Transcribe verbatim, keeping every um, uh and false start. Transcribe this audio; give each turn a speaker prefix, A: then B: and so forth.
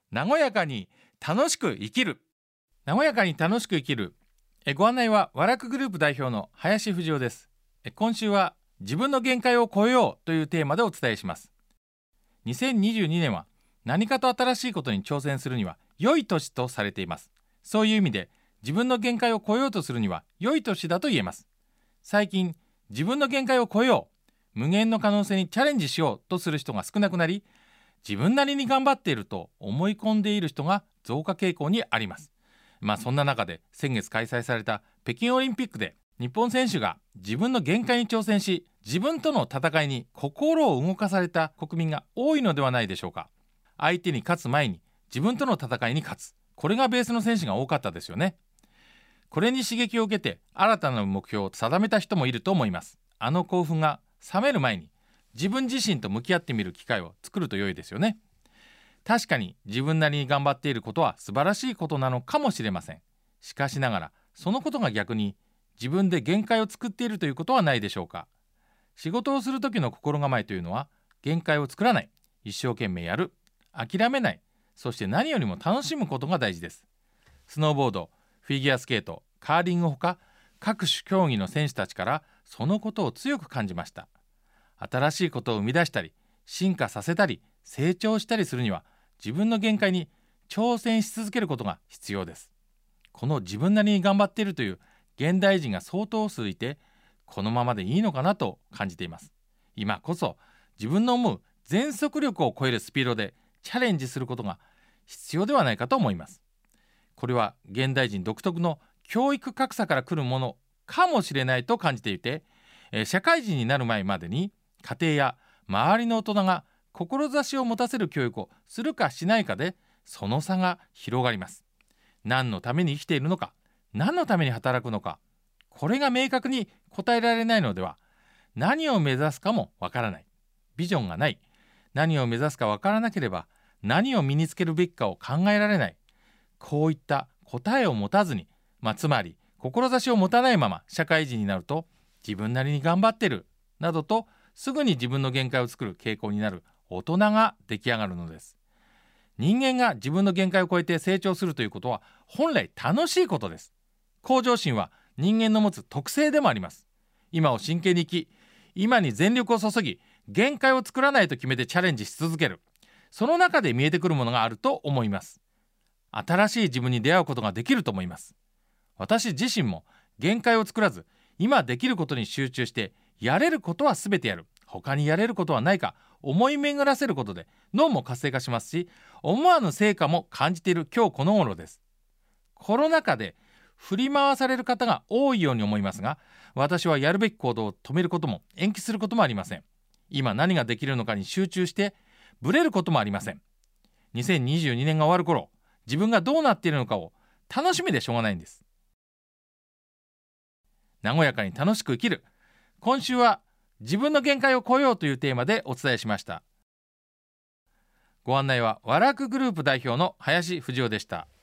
A: 和やかに楽しく生きる。和やかに楽しく生きる。えご案内は和楽グループ代表の林藤夫です。え今週は自分の限界を超えようというテーマでお伝えします。にせんにじゅうにねんは何かと新しいことに挑戦するには良い年とされています。そういう意味で自分の限界を超えようとするには良い年だと言えます。最近自分の限界を超えよう、無限の可能性にチャレンジしようとする人が少なくなり、自分なりに頑張っていると思い込んでいる人が増加傾向にあります。まあそんな中で先月開催された北京オリンピックで日本選手が自分の限界に挑戦し、自分との戦いに心を動かされた国民が多いのではないでしょうか。相手に勝つ前に自分との戦いに勝つ、これがベースの選手が多かったですよね。これに刺激を受けて新たな目標を定めた人もいると思います。あの興奮が冷める前に自分自身と向き合ってみる機会を作ると良いですよね。確かに自分なりに頑張っていることは素晴らしいことなのかもしれません。しかしながらそのことが逆に自分で限界を作っているということはないでしょうか。仕事をする時の心構えというのは、限界を作らない、一生懸命やる、諦めない、そして何よりも楽しむことが大事です。スノーボード、フィギュアスケート、カーリングほか各種競技の選手たちからそのことを強く感じました。新しいことを生み出したり進化させたり成長したりするには、自分の限界に挑戦し続けることが必要です。この自分なりに頑張っているという現代人が相当数いて、このままでいいのかなと感じています。今こそ自分の思う全速力を超えるスピードでチャレンジすることが必要ではないかと思います。これは現代人独特の教育格差から来るものかもしれないと感じていて、社会人になる前までに家庭や周りの大人が志を持たせる教育をするかしないかでその差が広がります。何のために生きているのか、何のために働くのか、これが明確に答えられないのでは、何を目指すかもわからない、ビジョンがない、何を目指すかわからなければ何を身につけるべきかを考えられない、こういった答えを持たずに、まあ、つまり志を持たないまま社会人になると、自分なりに頑張ってるなどとすぐに自分の限界を作る傾向になる大人が出来上がるのです。人間が自分の限界を超えて成長するということは本来楽しいことです。向上心は人間の持つ特性でもあります。今を真剣に生き、今に全力を注ぎ、限界を作らないと決めてチャレンジし続ける。その中で見えてくるものがあると思います。新しい自分に出会うことができると思います。私自身も限界を作らず、今できることに集中して、やれることは全てやる、他にやれることはないか思い巡らせることで脳も活性化しますし、思わぬ成果も感じている今日この頃です。コロナ禍で振り回される方が多いように思いますが、私はやるべき行動を止めることも延期することもありません。今何ができるのかに集中してブレることもありません。にせんにじゅうにねんが終わる頃、自分がどうなっているのかを楽しみでしょうがないんです。和やかに楽しく生きる。今週は自分の限界を超えようというテーマでお伝えしました。ご案内は和楽グループ代表の林藤夫でした。